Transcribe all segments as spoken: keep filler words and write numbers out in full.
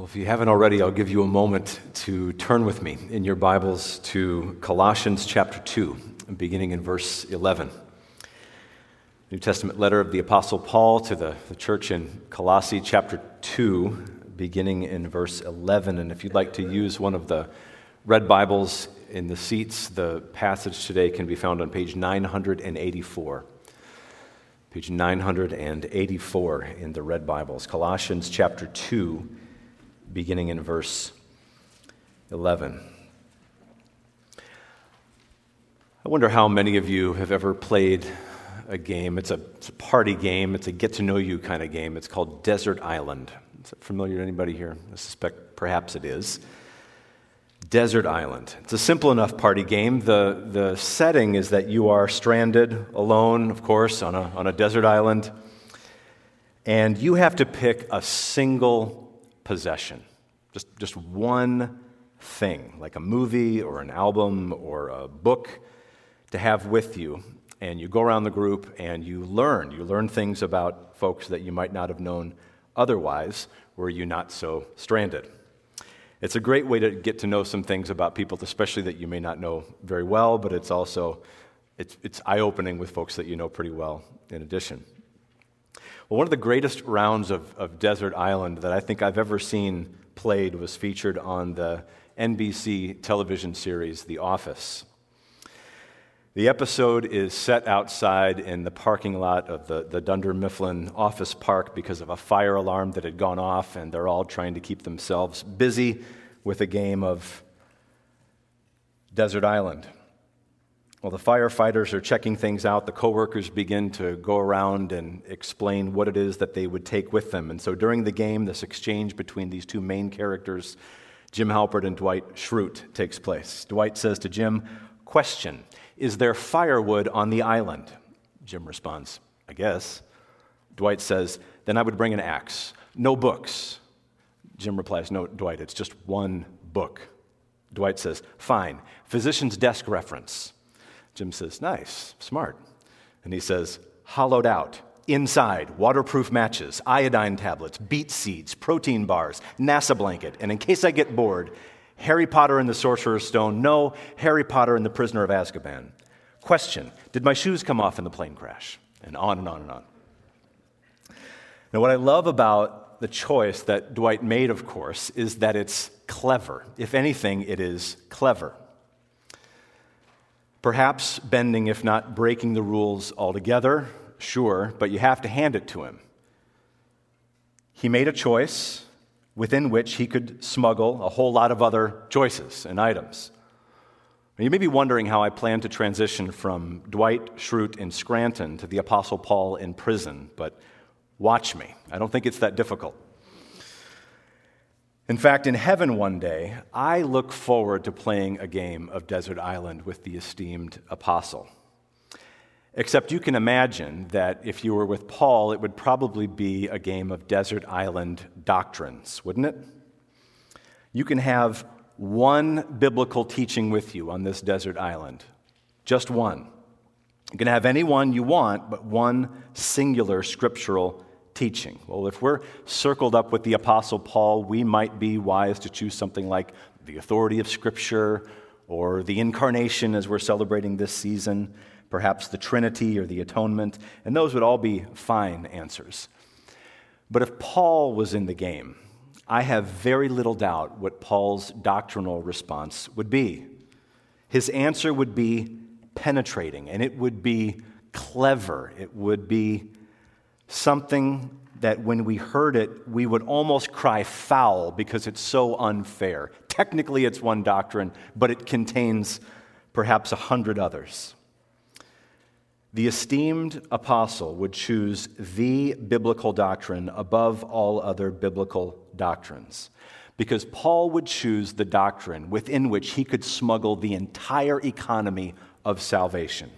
Well, if you haven't already, I'll give you a moment to turn with me in your Bibles to Colossians chapter two, beginning in verse eleven. New Testament letter of the Apostle Paul to the, the church in Colossae chapter two, beginning in verse eleven. And if you'd like to use one of the red Bibles in the seats, the passage today can be found on page nine hundred eighty-four. Page nine hundred eighty-four in the red Bibles. Colossians chapter two, beginning in verse eleven. I wonder how many of you have ever played a game. It's a, it's a party game. It's a get-to-know-you kind of game. It's called Desert Island. Is it familiar to anybody here? I suspect perhaps it is. Desert Island. It's a simple enough party game. The, the setting is that you are stranded, alone, of course, on a, on a desert island, and you have to pick a single possession, just, just one thing, like a movie or an album or a book to have with you. And you go around the group and you learn. You learn things about folks that you might not have known otherwise were you not so stranded. It's a great way to get to know some things about people, especially that you may not know very well, but it's also it's, it's eye-opening with folks that you know pretty well in addition. Well, one of the greatest rounds of, of Desert Island that I think I've ever seen played was featured on the N B C television series The Office. The episode is set outside in the parking lot of the, the Dunder Mifflin office park because of a fire alarm that had gone off, and they're all trying to keep themselves busy with a game of Desert Island. Well, the firefighters are checking things out. The coworkers begin to go around and explain what it is that they would take with them. And so during the game, this exchange between these two main characters, Jim Halpert and Dwight Schrute, takes place. Dwight says to Jim, "Question, is there firewood on the island?" Jim responds, "I guess." Dwight says, "Then I would bring an axe. No books." Jim replies, "No, Dwight, it's just one book." Dwight says, "Fine. Physician's desk reference." Jim says, "Nice, smart." And he says, "Hollowed out. Inside, waterproof matches, iodine tablets, beet seeds, protein bars, NASA blanket, and in case I get bored, Harry Potter and the Sorcerer's Stone, no, Harry Potter and the Prisoner of Azkaban. Question, did my shoes come off in the plane crash?" And on and on and on. Now, what I love about the choice that Dwight made, of course, is that it's clever. If anything, it is clever. Perhaps bending, if not breaking the rules altogether, sure, but you have to hand it to him. He made a choice within which he could smuggle a whole lot of other choices and items. Now, you may be wondering how I plan to transition from Dwight Schrute in Scranton to the Apostle Paul in prison, but watch me. I don't think it's that difficult. In fact, in heaven one day, I look forward to playing a game of Desert Island with the esteemed apostle. Except you can imagine that if you were with Paul, it would probably be a game of Desert Island doctrines, wouldn't it? You can have one biblical teaching with you on this desert island, just one. You can have any one you want, but one singular scriptural teaching. Well, if we're circled up with the Apostle Paul, we might be wise to choose something like the authority of Scripture or the incarnation as we're celebrating this season, perhaps the Trinity or the atonement, and those would all be fine answers. But if Paul was in the game, I have very little doubt what Paul's doctrinal response would be. His answer would be penetrating, and it would be clever. It would be something that when we heard it, we would almost cry foul because it's so unfair. Technically, it's one doctrine, but it contains perhaps a hundred others. The esteemed apostle would choose the biblical doctrine above all other biblical doctrines because Paul would choose the doctrine within which he could smuggle the entire economy of salvation.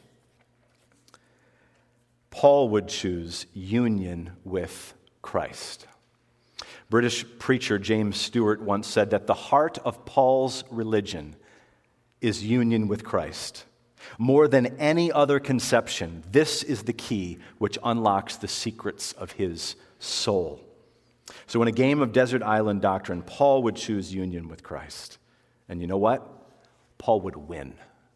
Paul would choose union with Christ. British preacher James Stewart once said that the heart of Paul's religion is union with Christ. More than any other conception, this is the key which unlocks the secrets of his soul. So in a game of desert island doctrine, Paul would choose union with Christ. And you know what? Paul would win.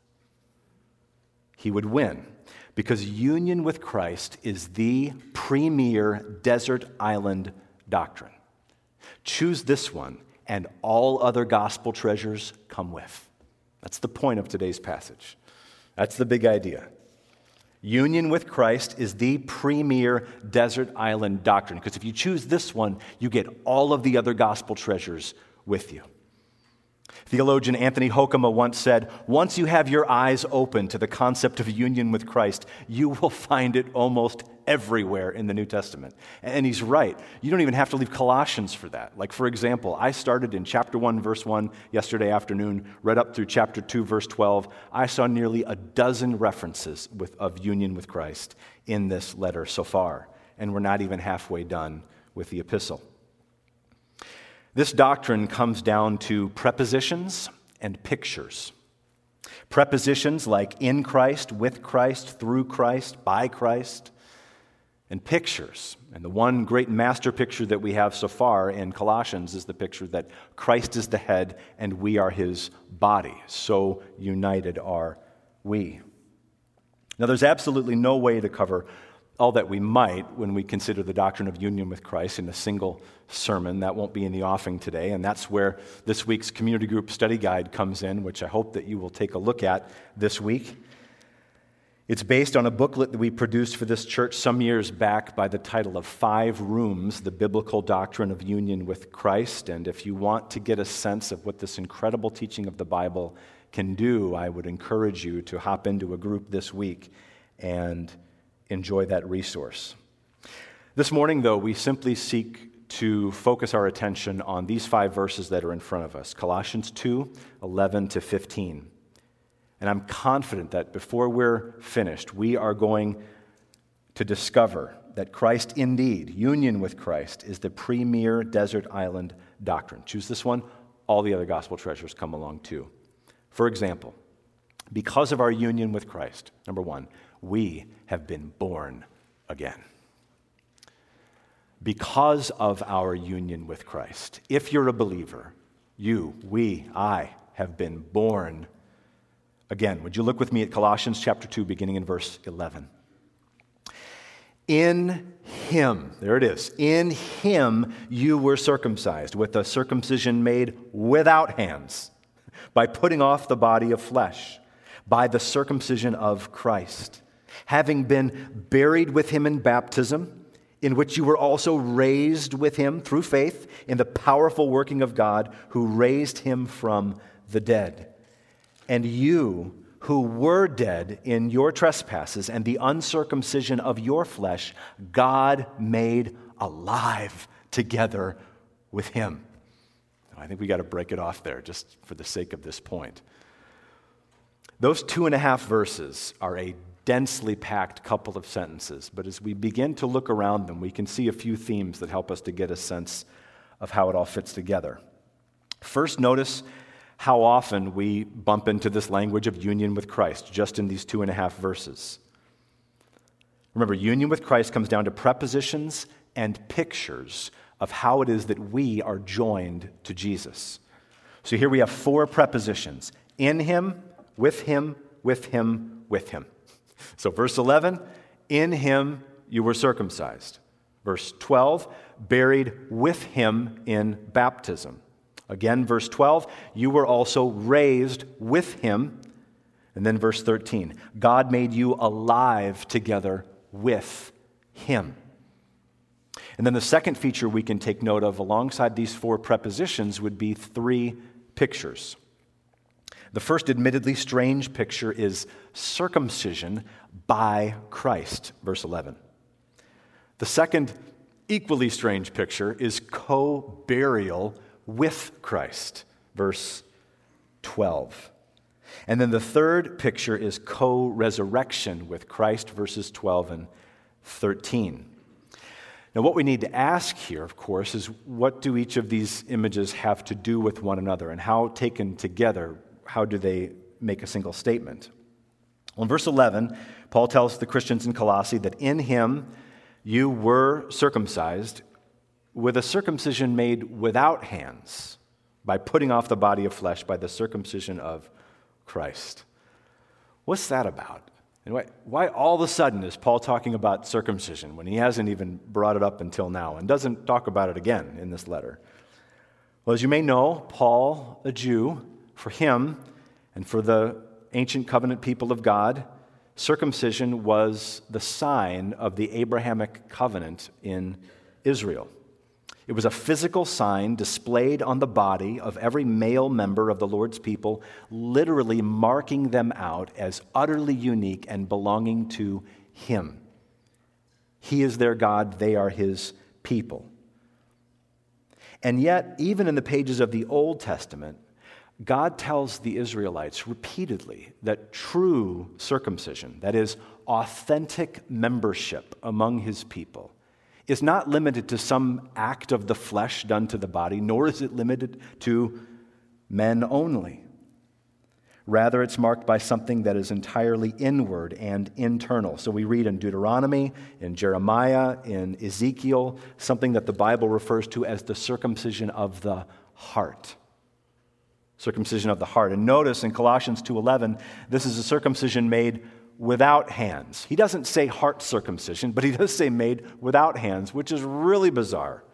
He would win because union with Christ is the premier desert island doctrine. Choose this one, and all other gospel treasures come with. That's the point of today's passage. That's the big idea. Union with Christ is the premier desert island doctrine, because if you choose this one, you get all of the other gospel treasures with you. Theologian Anthony Hoekema once said, once you have your eyes open to the concept of union with Christ, you will find it almost everywhere in the New Testament. And he's right. You don't even have to leave Colossians for that. Like, for example, I started in chapter one, verse one yesterday afternoon, read up through chapter two, verse twelve. I saw nearly a dozen references with, of union with Christ in this letter so far. And we're not even halfway done with the epistle. This doctrine comes down to prepositions and pictures. Prepositions like in Christ, with Christ, through Christ, by Christ, and pictures. And the one great master picture that we have so far in Colossians is the picture that Christ is the head and we are his body. So united are we. Now, there's absolutely no way to cover all that we might when we consider the doctrine of union with Christ in a single sermon. That won't be in the offing today, and that's where this week's community group study guide comes in, which I hope that you will take a look at this week. It's based on a booklet that we produced for this church some years back by the title of Five Rooms, the Biblical Doctrine of Union with Christ. And if you want to get a sense of what this incredible teaching of the Bible can do, I would encourage you to hop into a group this week and enjoy that resource. This morning, though, we simply seek to focus our attention on these five verses that are in front of us, Colossians two, eleven to fifteen. And I'm confident that before we're finished, we are going to discover that Christ indeed, union with Christ, is the premier desert island doctrine. Choose this one, all the other gospel treasures come along too. For example, because of our union with Christ, number one, we have been born again. Because of our union with Christ, if you're a believer, you, we, I have been born again. Would you look with me at Colossians chapter two, beginning in verse eleven? In him, there it is, in him you were circumcised, with a circumcision made without hands, by putting off the body of flesh, by the circumcision of Christ, having been buried with him in baptism, in which you were also raised with him through faith in the powerful working of God who raised him from the dead. And you who were dead in your trespasses and the uncircumcision of your flesh, God made alive together with him. I think we got to break it off there just for the sake of this point. Those two and a half verses are a densely packed couple of sentences, but as we begin to look around them, we can see a few themes that help us to get a sense of how it all fits together. First, notice how often we bump into this language of union with Christ just in these two and a half verses. Remember, union with Christ comes down to prepositions and pictures of how it is that we are joined to Jesus. So here we have four prepositions: in him, with him, with him, with him. So verse eleven, in him you were circumcised. Verse twelve, buried with him in baptism. Again, verse twelve, you were also raised with him. And then verse thirteen, God made you alive together with him. And then the second feature we can take note of alongside these four prepositions would be three pictures. The first admittedly strange picture is circumcision by Christ, verse eleven. The second equally strange picture is co-burial with Christ, verse twelve. And then the third picture is co-resurrection with Christ, verses twelve and thirteen. Now, what we need to ask here, of course, is what do each of these images have to do with one another, and how, taken together, how do they make a single statement? Well, in verse eleven, Paul tells the Christians in Colossae that in him you were circumcised with a circumcision made without hands, by putting off the body of flesh by the circumcision of Christ. What's that about? And why, why all of a sudden is Paul talking about circumcision when he hasn't even brought it up until now and doesn't talk about it again in this letter? Well, as you may know, Paul, a Jew, for him and for the ancient covenant people of God, circumcision was the sign of the Abrahamic covenant in Israel. It was a physical sign displayed on the body of every male member of the Lord's people, literally marking them out as utterly unique and belonging to Him. He is their God, they are His people. And yet, even in the pages of the Old Testament, God tells the Israelites repeatedly that true circumcision, that is, authentic membership among His people, is not limited to some act of the flesh done to the body, nor is it limited to men only. Rather, it's marked by something that is entirely inward and internal. So we read in Deuteronomy, in Jeremiah, in Ezekiel, something that the Bible refers to as the circumcision of the heart. Circumcision of the heart. And notice in Colossians two eleven, this is a circumcision made without hands. He doesn't say heart circumcision, but he does say made without hands, which is really bizarre.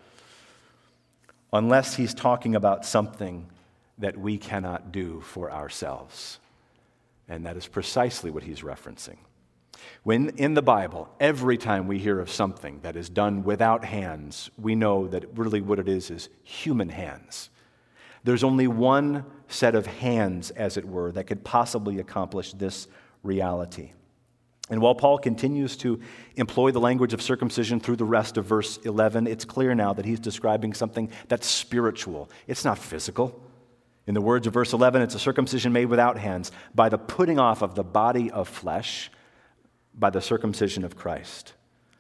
Unless he's talking about something that we cannot do for ourselves. And that is precisely what he's referencing. When in the Bible, every time we hear of something that is done without hands, we know that really what it is is human hands. There's only one set of hands, as it were, that could possibly accomplish this reality. And while Paul continues to employ the language of circumcision through the rest of verse eleven, it's clear now that he's describing something that's spiritual. It's not physical. In the words of verse eleven, it's a circumcision made without hands, by the putting off of the body of flesh, by the circumcision of Christ.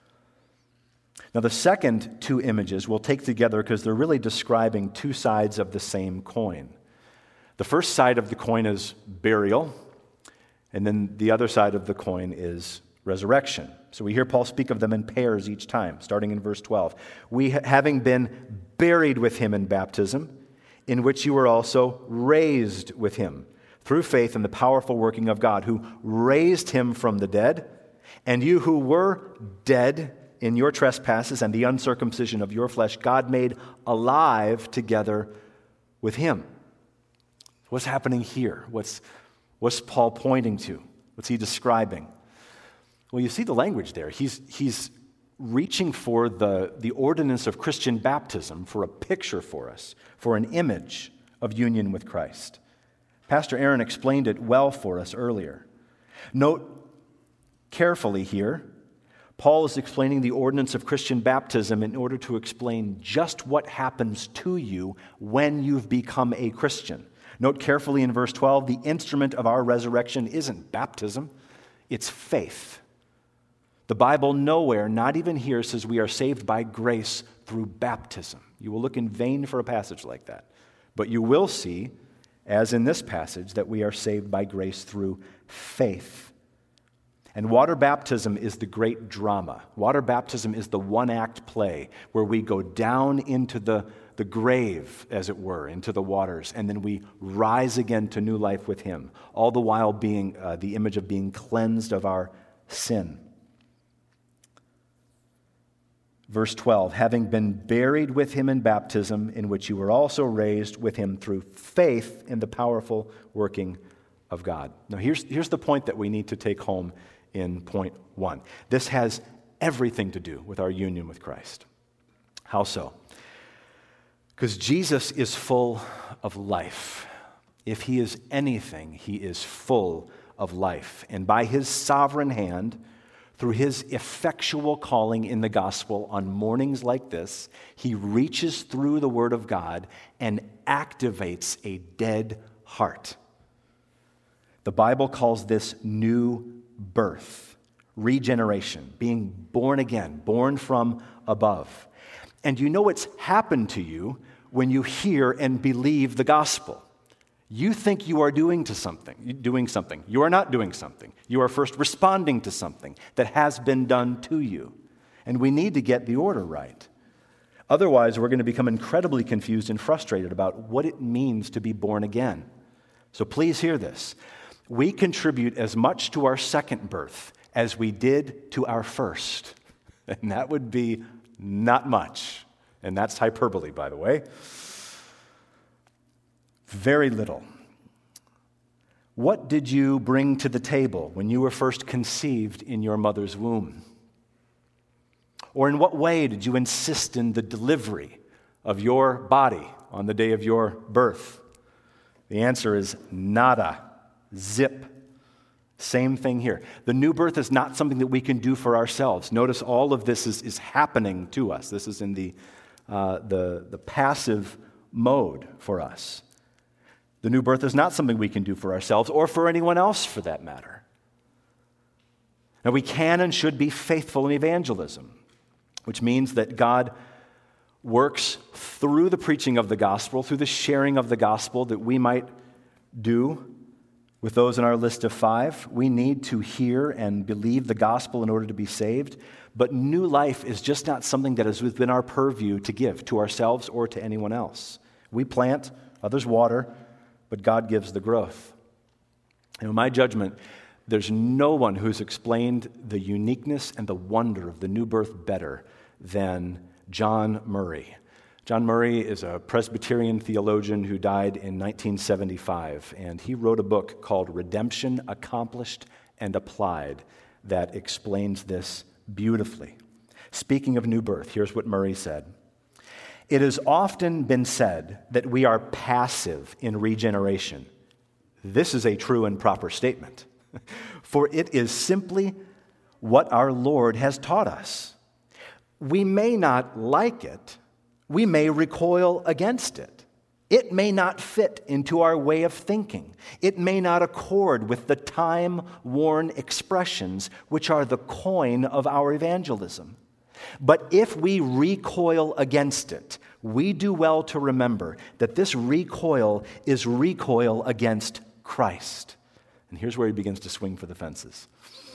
Now, the second two images we'll take together because they're really describing two sides of the same coin. The first side of the coin is burial, and then the other side of the coin is resurrection. So we hear Paul speak of them in pairs each time, starting in verse twelve. We, having been buried with him in baptism, in which you were also raised with him, through faith in the powerful working of God, who raised him from the dead, and you who were dead in your trespasses and the uncircumcision of your flesh, God made alive together with him. What's happening here? What's, what's Paul pointing to? What's he describing? Well, you see the language there. He's, he's reaching for the, the ordinance of Christian baptism, for a picture for us, for an image of union with Christ. Pastor Aaron explained it well for us earlier. Note carefully here, Paul is explaining the ordinance of Christian baptism in order to explain just what happens to you when you've become a Christian. Note carefully in verse twelve, the instrument of our resurrection isn't baptism, it's faith. The Bible nowhere, not even here, says we are saved by grace through baptism. You will look in vain for a passage like that. But you will see, as in this passage, that we are saved by grace through faith. And water baptism is the great drama. Water baptism is the one-act play where we go down into the, the grave, as it were, into the waters, and then we rise again to new life with him, all the while being uh, the image of being cleansed of our sin. Verse twelve, having been buried with him in baptism, in which you were also raised with him through faith in the powerful working of God. Now here's, here's the point that we need to take home in point one. This has everything to do with our union with Christ. How so? Because Jesus is full of life. If he is anything, he is full of life. And by his sovereign hand, through his effectual calling in the gospel on mornings like this, he reaches through the word of God and activates a dead heart. The Bible calls this new birth, regeneration, being born again, born from above. And you know it's happened to you when you hear and believe the gospel. You think you are doing to something, doing something. You are not doing something. You are first responding to something that has been done to you. And we need to get the order right. Otherwise, we're going to become incredibly confused and frustrated about what it means to be born again. So please hear this. We contribute as much to our second birth as we did to our first. And that would be not much. And that's hyperbole, by the way. Very little. What did you bring to the table when you were first conceived in your mother's womb? Or in what way did you insist in the delivery of your body on the day of your birth? The answer is nada, zip. Same thing here. The new birth is not something that we can do for ourselves. Notice all of this is, is happening to us. This is in the, uh, the, the passive mode for us. The new birth is not something we can do for ourselves or for anyone else for that matter. Now, we can and should be faithful in evangelism, which means that God works through the preaching of the gospel, through the sharing of the gospel that we might do with those in our list of five. We need to hear and believe the gospel in order to be saved, but new life is just not something that is within our purview to give to ourselves or to anyone else. We plant, others water, but God gives the growth. And in my judgment, there's no one who's explained the uniqueness and the wonder of the new birth better than John Murray. John Murray is a Presbyterian theologian who died in nineteen seventy-five, and he wrote a book called Redemption Accomplished and Applied that explains this beautifully. Speaking of new birth, here's what Murray said. It has often been said that we are passive in regeneration. This is a true and proper statement, for it is simply what our Lord has taught us. We may not like it. We may recoil against it. It may not fit into our way of thinking. It may not accord with the time-worn expressions which are the coin of our evangelism. But if we recoil against it, we do well to remember that this recoil is recoil against Christ. And here's where he begins to swing for the fences.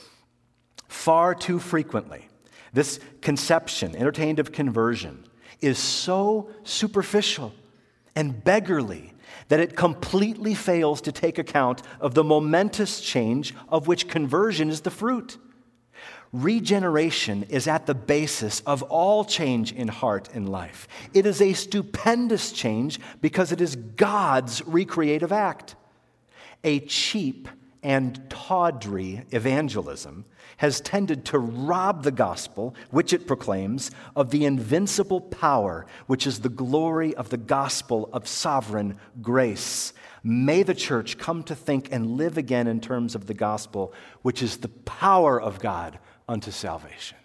Far too frequently, this conception, entertained of conversion, is so superficial and beggarly that it completely fails to take account of the momentous change of which conversion is the fruit. Regeneration is at the basis of all change in heart and life. It is a stupendous change because it is God's recreative act. A cheap and tawdry evangelism has tended to rob the gospel, which it proclaims, of the invincible power, which is the glory of the gospel of sovereign grace. May the church come to think and live again in terms of the gospel, which is the power of God unto salvation.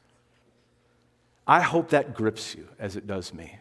I hope that grips you as it does me.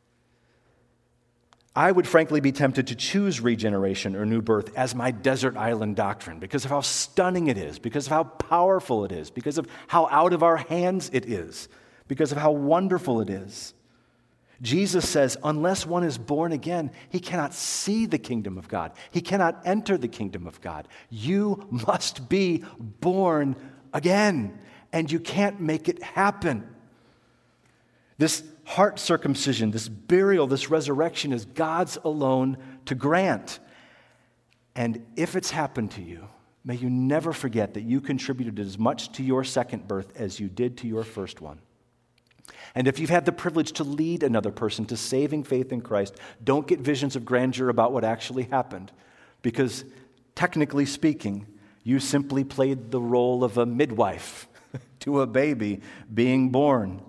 I would frankly be tempted to choose regeneration or new birth as my desert island doctrine because of how stunning it is, because of how powerful it is, because of how out of our hands it is, because of how wonderful it is. Jesus says, unless one is born again, he cannot see the kingdom of God. He cannot enter the kingdom of God. You must be born again, and you can't make it happen. This heart circumcision, this burial, this resurrection is God's alone to grant. And if it's happened to you, may you never forget that you contributed as much to your second birth as you did to your first one. And if you've had the privilege to lead another person to saving faith in Christ, don't get visions of grandeur about what actually happened, because technically speaking, you simply played the role of a midwife to a baby being born.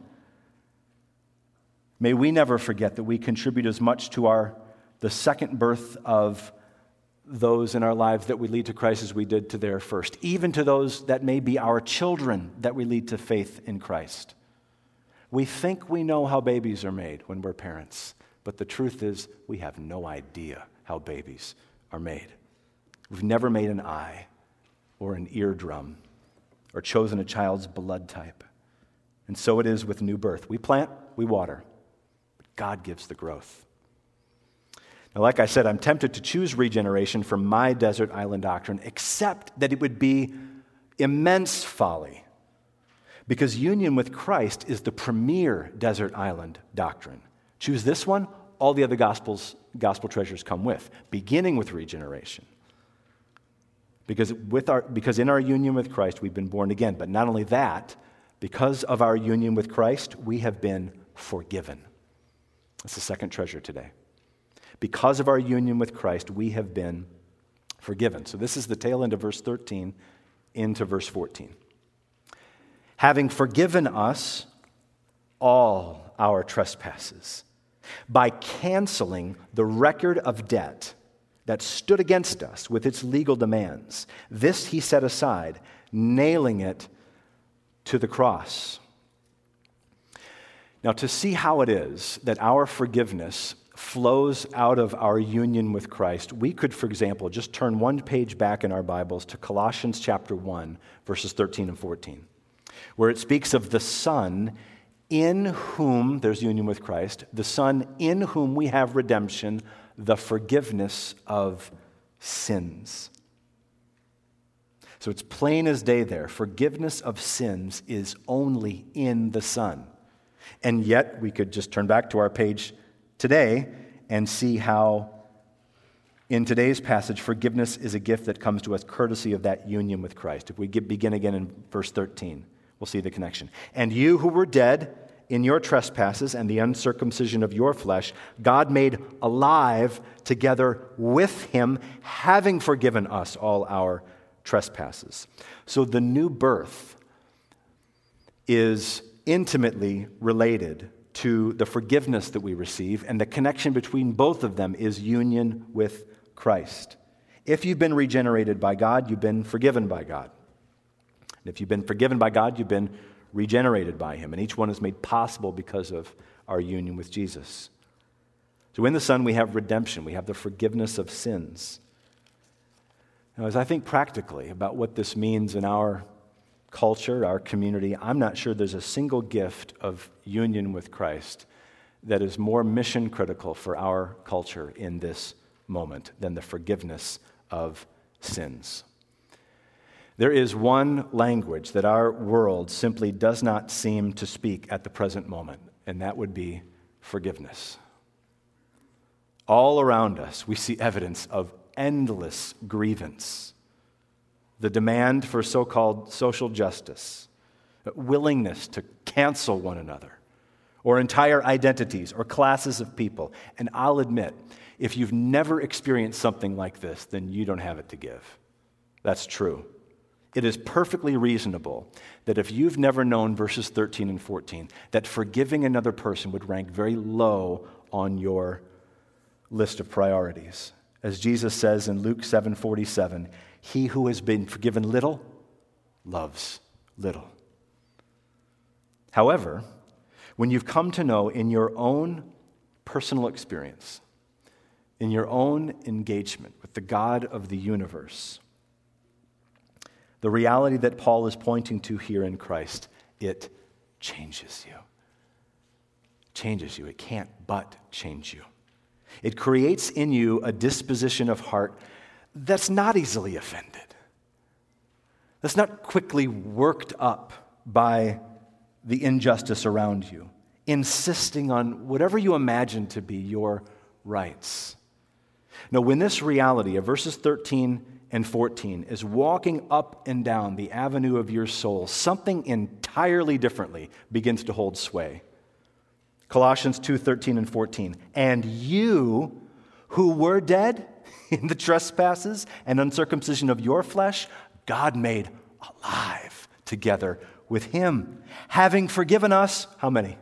May we never forget that we contribute as much to our the second birth of those in our lives that we lead to Christ as we did to their first, even to those that may be our children that we lead to faith in Christ. We think we know how babies are made when we're parents, but the truth is we have no idea how babies are made. We've never made an eye or an eardrum or chosen a child's blood type. And so it is with new birth. We plant, we water. God gives the growth. Now, like I said, I'm tempted to choose regeneration from my desert island doctrine, except that it would be immense folly Because union with Christ is the premier desert island doctrine. Choose this one, all the other gospels, gospel treasures come with, beginning with regeneration. Because, with our, because in our union with Christ, we've been born again. But not only that, because of our union with Christ, we have been forgiven. That's the second treasure today. Because of our union with Christ, we have been forgiven. So this is the tail end of verse thirteen into verse fourteen. Having forgiven us all our trespasses by canceling the record of debt that stood against us with its legal demands. This he set aside, nailing it to the cross. Now, to see how it is that our forgiveness flows out of our union with Christ, we could, for example, just turn one page back in our Bibles to Colossians chapter one, verses thirteen and fourteen, where it speaks of the Son in whom, there's union with Christ, the Son in whom we have redemption, the forgiveness of sins. So it's plain as day there. Forgiveness of sins is only in the Son. And yet, we could just turn back to our page today and see how, in today's passage, forgiveness is a gift that comes to us courtesy of that union with Christ. If we get, begin again in verse thirteen, we'll see the connection. And you who were dead in your trespasses and the uncircumcision of your flesh, God made alive together with him, having forgiven us all our trespasses. So the new birth is intimately related to the forgiveness that we receive, and the connection between both of them is union with Christ. If you've been regenerated by God, you've been forgiven by God. And if you've been forgiven by God, you've been regenerated by him. And each one is made possible because of our union with Jesus. So in the Son, we have redemption. We have the forgiveness of sins. Now, as I think practically about what this means in our culture, our community, I'm not sure there's a single gift of union with Christ that is more mission critical for our culture in this moment than the forgiveness of sins. There is one language that our world simply does not seem to speak at the present moment, and that would be forgiveness. All around us, we see evidence of endless grievance, the demand for so-called social justice, willingness to cancel one another, or entire identities or classes of people. And I'll admit, if you've never experienced something like this, then you don't have it to give. That's true. It is perfectly reasonable that if you've never known verses thirteen and fourteen, that forgiving another person would rank very low on your list of priorities. As Jesus says in Luke seven forty-seven, he who has been forgiven little loves little. However, when you've come to know in your own personal experience, in your own engagement with the God of the universe, the reality that Paul is pointing to here in Christ, it changes you. Changes you. It can't but change you. It creates in you a disposition of heart that's not easily offended, that's not quickly worked up by the injustice around you, insisting on whatever you imagine to be your rights. No, when this reality of verses thirteen and fourteen is walking up and down the avenue of your soul, something entirely differently begins to hold sway. Colossians two thirteen and fourteen. And you who were dead in the trespasses and uncircumcision of your flesh, God made alive together with him, having forgiven us, how many?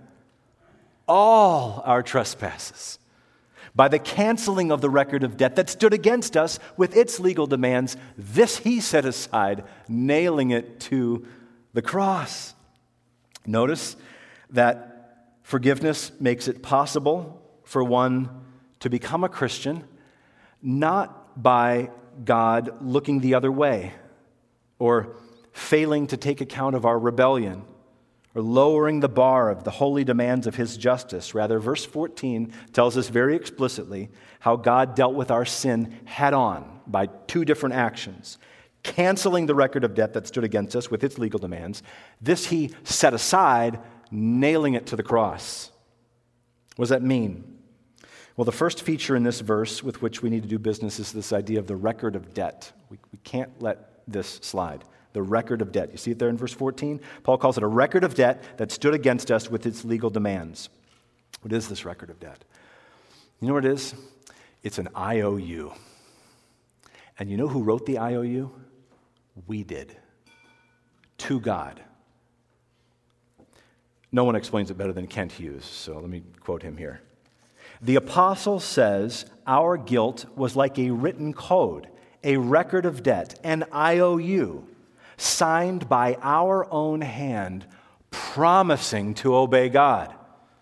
All our trespasses, by the canceling of the record of debt that stood against us with its legal demands. This he set aside, nailing it to the cross. Notice that forgiveness makes it possible for one to become a Christian, not by God looking the other way or failing to take account of our rebellion or lowering the bar of the holy demands of his justice. Rather, verse fourteen tells us very explicitly how God dealt with our sin head on by two different actions. canceling the record of debt that stood against us with its legal demands. This he set aside, nailing it to the cross. What does that mean? Well, the first feature in this verse with which we need to do business is this idea of the record of debt. We, we can't let this slide. The record of debt. You see it there in verse fourteen? Paul calls it a record of debt that stood against us with its legal demands. What is this record of debt? You know what it is? It's an I O U. And you know who wrote the I O U? We did. To God. No one explains it better than Kent Hughes, so let me quote him here. The apostle says our guilt was like a written code, a record of debt, an I O U, signed by our own hand, promising to obey God.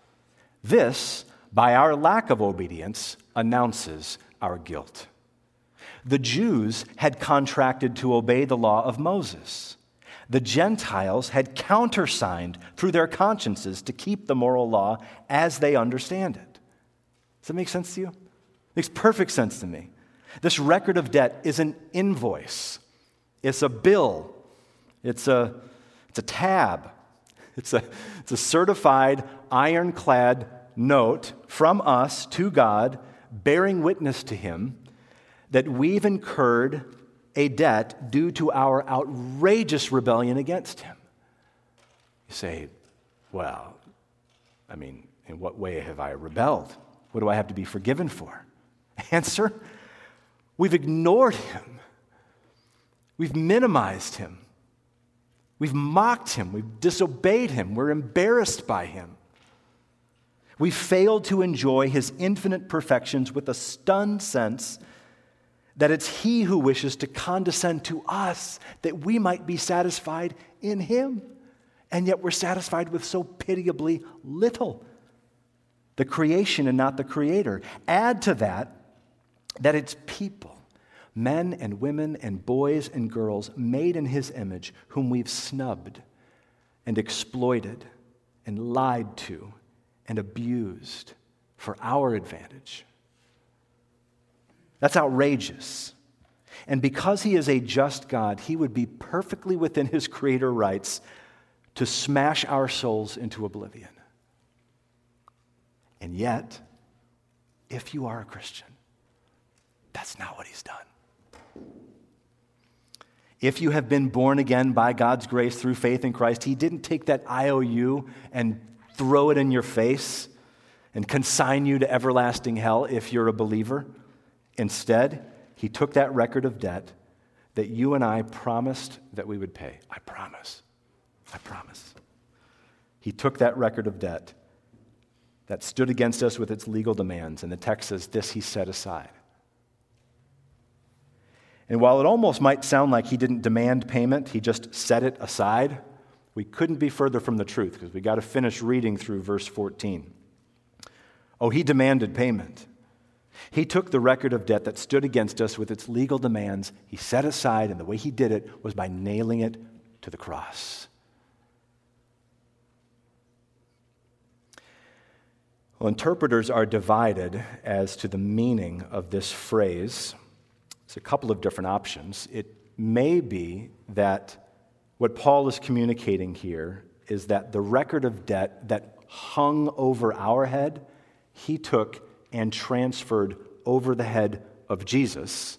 This, by our lack of obedience, announces our guilt. The Jews had contracted to obey the law of Moses. The Gentiles had countersigned through their consciences to keep the moral law as they understand it. Does that make sense to you? It makes perfect sense to me. This record of debt is an invoice. It's a bill. It's a, it's a tab. It's a, it's a certified, ironclad note from us to God, bearing witness to Him that we've incurred a debt due to our outrageous rebellion against Him. You say, well, I mean, in what way have I rebelled? What do I have to be forgiven for? Answer, we've ignored Him. We've minimized Him. We've mocked Him. We've disobeyed Him. We're embarrassed by Him. We failed to enjoy His infinite perfections with a stunned sense that it's He who wishes to condescend to us that we might be satisfied in Him. And yet we're satisfied with so pitiably little. The creation and not the Creator. Add to that that it's people, men and women and boys and girls made in His image whom we've snubbed and exploited and lied to and abused for our advantage. That's outrageous. And because He is a just God, He would be perfectly within His Creator rights to smash our souls into oblivion. And yet, if you are a Christian, that's not what He's done. If you have been born again by God's grace through faith in Christ, He didn't take that I O U and throw it in your face and consign you to everlasting hell if you're a believer. Instead, He took that record of debt that you and I promised that we would pay. I promise. I promise. He took that record of debt that stood against us with its legal demands, and the text says this He set aside. And while it almost might sound like He didn't demand payment, He just set it aside, we couldn't be further from the truth because we got to finish reading through verse fourteen. Oh, He demanded payment. He took the record of debt that stood against us with its legal demands. He set aside, and the way He did it was by nailing it to the cross. Well, interpreters are divided as to the meaning of this phrase. It's a couple of different options. It may be that what Paul is communicating here is that the record of debt that hung over our head, He took and transferred over the head of Jesus,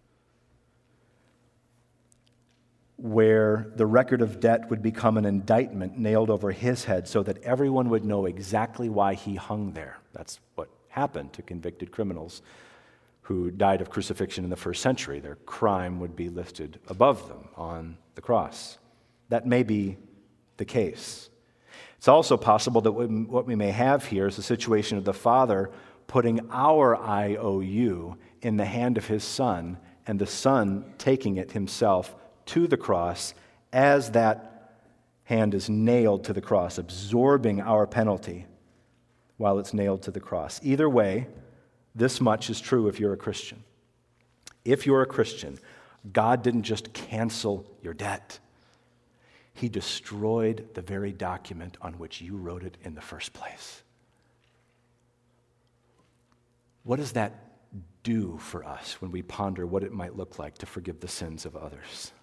where the record of debt would become an indictment nailed over His head so that everyone would know exactly why He hung there. That's what happened to convicted criminals who died of crucifixion in the first century. Their crime would be lifted above them on the cross. That may be the case. It's also possible that what we may have here is a situation of the Father putting our I O U in the hand of His Son, and the Son taking it Himself to the cross as that hand is nailed to the cross, absorbing our penalty while it's nailed to the cross. Either way, this much is true if you're a Christian. If you're a Christian, God didn't just cancel your debt. He destroyed the very document on which you wrote it in the first place. What does that do for us when we ponder what it might look like to forgive the sins of others?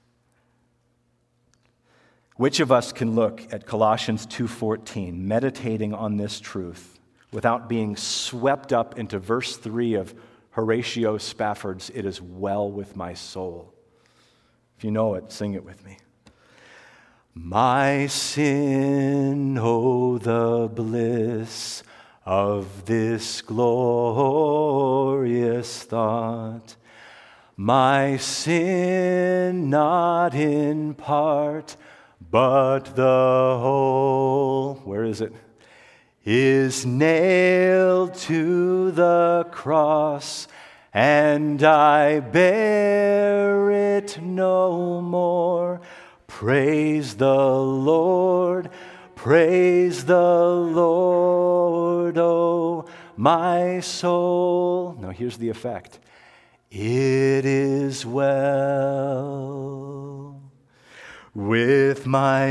Which of us can look at Colossians two fourteen, meditating on this truth, without being swept up into verse three of Horatio Spafford's "It is well with my soul"? If you know it, sing it with me. My sin, oh, the bliss of this glorious thought. My sin, not in part, but the whole, where is it? Is nailed to the cross, and I bear it no more. Praise the Lord, praise the Lord, oh my soul. Now here's the effect. It is well with my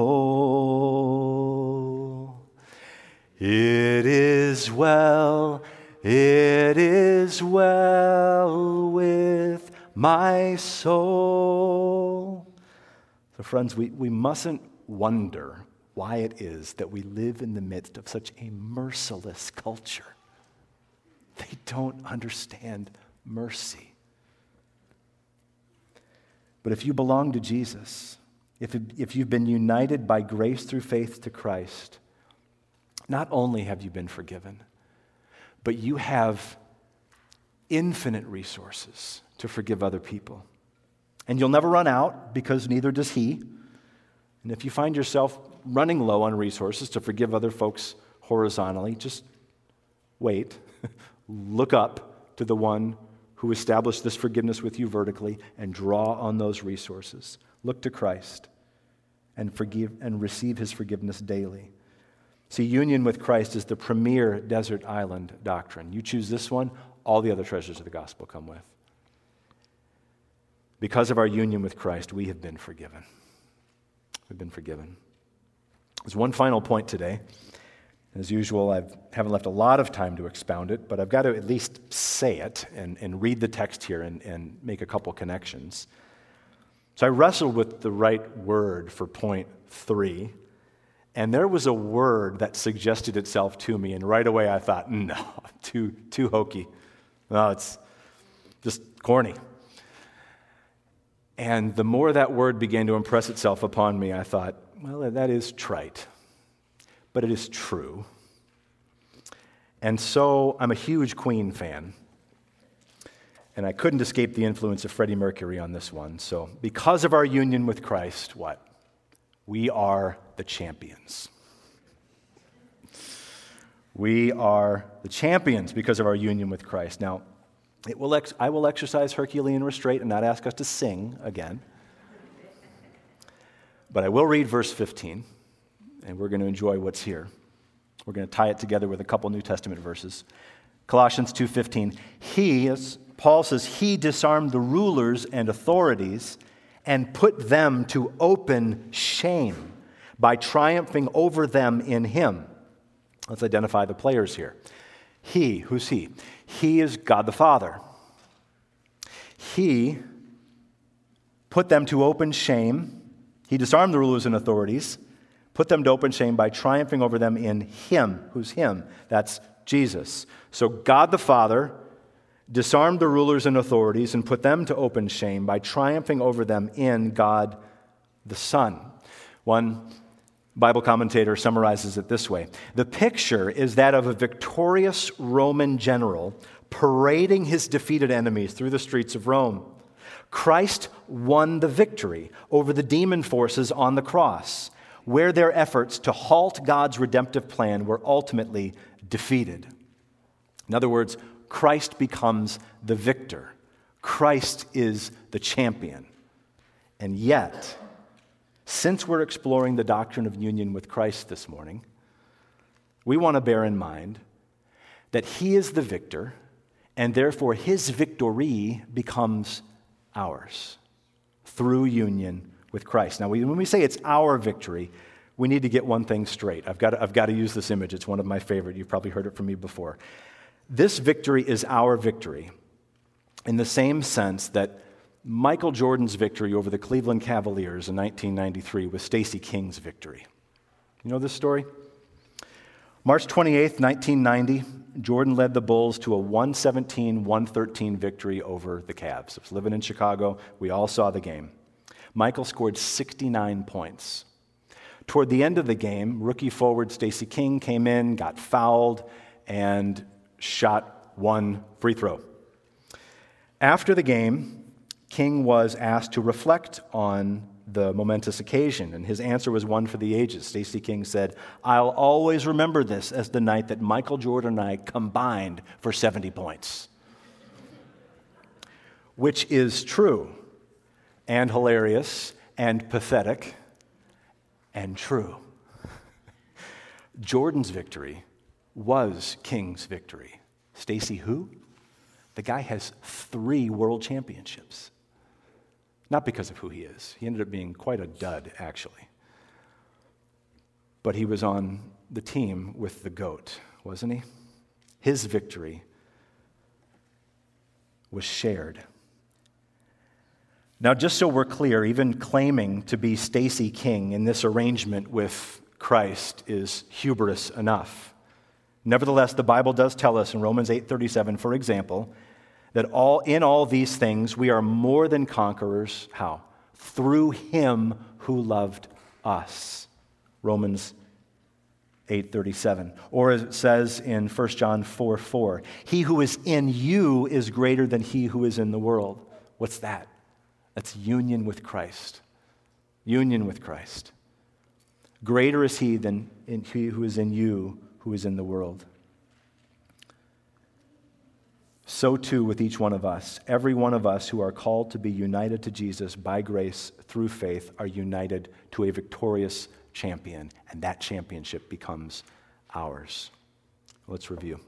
soul. It is well, it is well with my soul. So friends, we, we mustn't wonder why it is that we live in the midst of such a merciless culture. They don't understand mercy. But if you belong to Jesus, if, if you've been united by grace through faith to Christ, not only have you been forgiven, but you have infinite resources to forgive other people. And you'll never run out, because neither does He. And if you find yourself running low on resources to forgive other folks horizontally, just wait. Look up to the one who established this forgiveness with you vertically and draw on those resources. Look to Christ and forgive and receive His forgiveness daily. See, union with Christ is the premier desert island doctrine. You choose this one, all the other treasures of the gospel come with. Because of our union with Christ, we have been forgiven. We've been forgiven. There's one final point today. As usual, I haven't left a lot of time to expound it, but I've got to at least say it and, and read the text here and, and make a couple connections. So I wrestled with the right word for point three, and there was a word that suggested itself to me, and right away I thought, no, too, too hokey. No, it's just corny. And the more that word began to impress itself upon me, I thought, well, that is trite, but it is true. And so I'm a huge Queen fan, and I couldn't escape the influence of Freddie Mercury on this one. So because of our union with Christ, what? We are the champions. We are the champions because of our union with Christ. Now, it will ex- I will exercise Herculean restraint and not ask us to sing again. But I will read verse fifteen, and we're going to enjoy what's here. We're going to tie it together with a couple New Testament verses. Colossians two fifteen. He, as Paul says, he disarmed the rulers and authorities and put them to open shame by triumphing over them in him. Let's identify the players here. He, who's he? He is God the Father. He put them to open shame. He disarmed the rulers and authorities, put them to open shame by triumphing over them in him. Who's him? That's Jesus. So God the Father disarmed the rulers and authorities and put them to open shame by triumphing over them in God the Son. One Bible commentator summarizes it this way. The picture is that of a victorious Roman general parading his defeated enemies through the streets of Rome. Christ won the victory over the demon forces on the cross, where their efforts to halt God's redemptive plan were ultimately defeated. In other words, Christ becomes the victor. Christ is the champion. And yet, since we're exploring the doctrine of union with Christ this morning, we want to bear in mind that he is the victor, and therefore his victory becomes ours through union with Christ. Now, we, when we say it's our victory, we need to get one thing straight. I've got to, I've got to use this image. It's one of my favorite. You've probably heard it from me before. This victory is our victory in the same sense that Michael Jordan's victory over the Cleveland Cavaliers in nineteen ninety-three was Stacey King's victory. You know this story? March twenty-eighth, nineteen ninety, Jordan led the Bulls to a one seventeen one thirteen victory over the Cavs. I was living in Chicago. We all saw the game. Michael scored sixty-nine points. Toward the end of the game, rookie forward Stacey King came in, got fouled, and shot one free throw. After the game, King was asked to reflect on the momentous occasion, and his answer was one for the ages. Stacey King said, "I'll always remember this as the night that Michael Jordan and I combined for seventy points." Which is true, and hilarious, and pathetic, and true. Jordan's victory was King's victory. Stacey who? The guy has three world championships. Not because of who he is. He ended up being quite a dud, actually. But he was on the team with the GOAT, wasn't he? His victory was shared. Now, just so we're clear, even claiming to be Stacey King in this arrangement with Christ is hubris enough. Nevertheless, the Bible does tell us in Romans eight thirty-seven, for example, that all in all these things we are more than conquerors. How? Through him who loved us. Romans eight thirty-seven. Or as it says in First John four four, he who is in you is greater than he who is in the world. What's that? That's union with Christ. Union with Christ. Greater is he than in he who is in you, who is in the world. So too with each one of us. Every one of us who are called to be united to Jesus by grace through faith are united to a victorious champion, and that championship becomes ours. Let's review.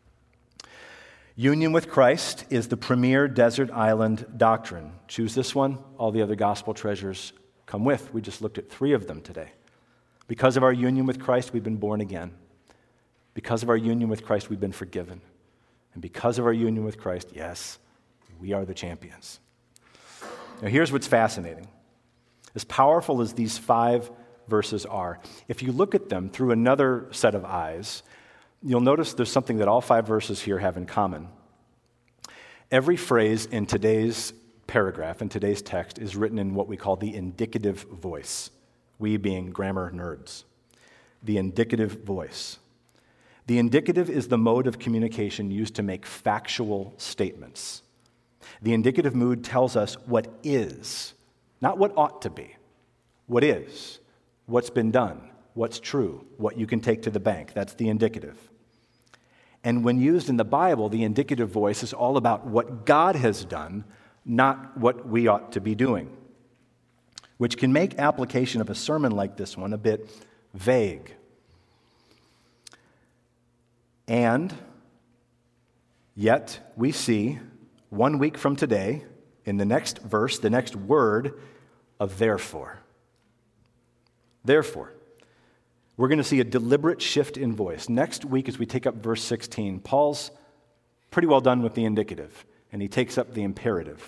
Union with Christ is the premier desert island doctrine. Choose this one, all the other gospel treasures come with. We just looked at three of them today. Because of our union with Christ, we've been born again. Because of our union with Christ, we've been forgiven. And because of our union with Christ, yes, we are the champions. Now here's what's fascinating. As powerful as these five verses are, if you look at them through another set of eyes, you'll notice there's something that all five verses here have in common. Every phrase in today's paragraph, in today's text, is written in what we call the indicative voice. We being grammar nerds. The indicative voice. The indicative is the mode of communication used to make factual statements. The indicative mood tells us what is, not what ought to be. What is, what's been done, what's true, what you can take to the bank. That's the indicative. And when used in the Bible, the indicative voice is all about what God has done, not what we ought to be doing, which can make application of a sermon like this one a bit vague. And yet we see one week from today, in the next verse, the next word of therefore. Therefore. We're going to see a deliberate shift in voice. Next week, as we take up verse sixteen, Paul's pretty well done with the indicative, and he takes up the imperative.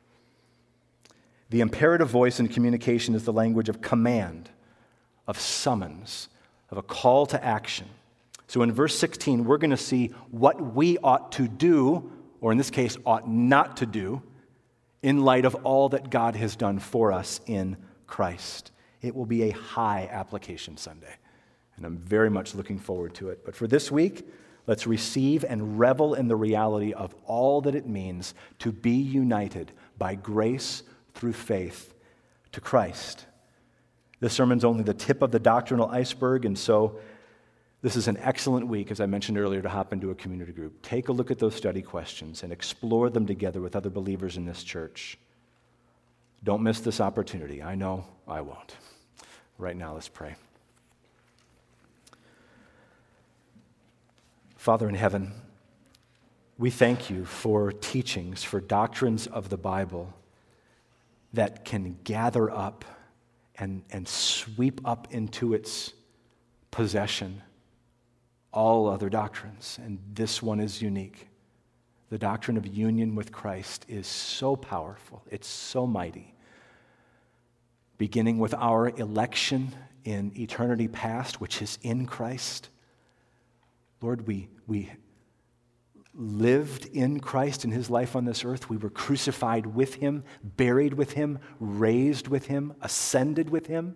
The imperative voice in communication is the language of command, of summons, of a call to action. So in verse sixteen, we're going to see what we ought to do, or in this case, ought not to do, in light of all that God has done for us in Christ. It will be a high application Sunday, and I'm very much looking forward to it. But for this week, let's receive and revel in the reality of all that it means to be united by grace through faith to Christ. This sermon's only the tip of the doctrinal iceberg, and so this is an excellent week, as I mentioned earlier, to hop into a community group. Take a look at those study questions and explore them together with other believers in this church. Don't miss this opportunity. I know I won't. Right now, let's pray. Father in heaven, we thank you for teachings, for doctrines of the Bible that can gather up and, and sweep up into its possession all other doctrines, and this one is unique. The doctrine of union with Christ is so powerful. It's so mighty. Beginning with our election in eternity past, which is in Christ. Lord, we, we lived in Christ in his life on this earth. We were crucified with him, buried with him, raised with him, ascended with him.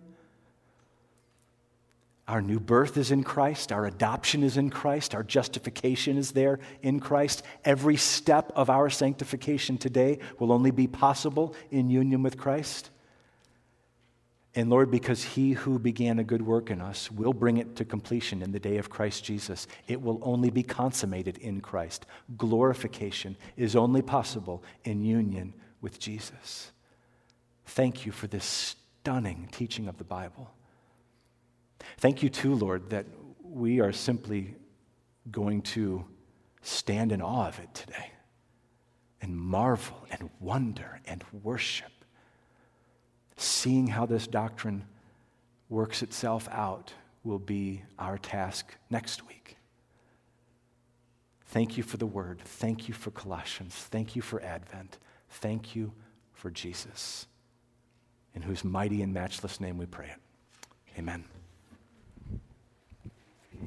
Our new birth is in Christ. Our adoption is in Christ. Our justification is there in Christ. Every step of our sanctification today will only be possible in union with Christ. And Lord, because he who began a good work in us will bring it to completion in the day of Christ Jesus, it will only be consummated in Christ. Glorification is only possible in union with Jesus. Thank you for this stunning teaching of the Bible. Thank you too, Lord, that we are simply going to stand in awe of it today and marvel and wonder and worship, seeing how this doctrine works itself out will be our task next week. Thank you for the word. Thank you for Colossians. Thank you for Advent. Thank you for Jesus, in whose mighty and matchless name we pray it. Amen.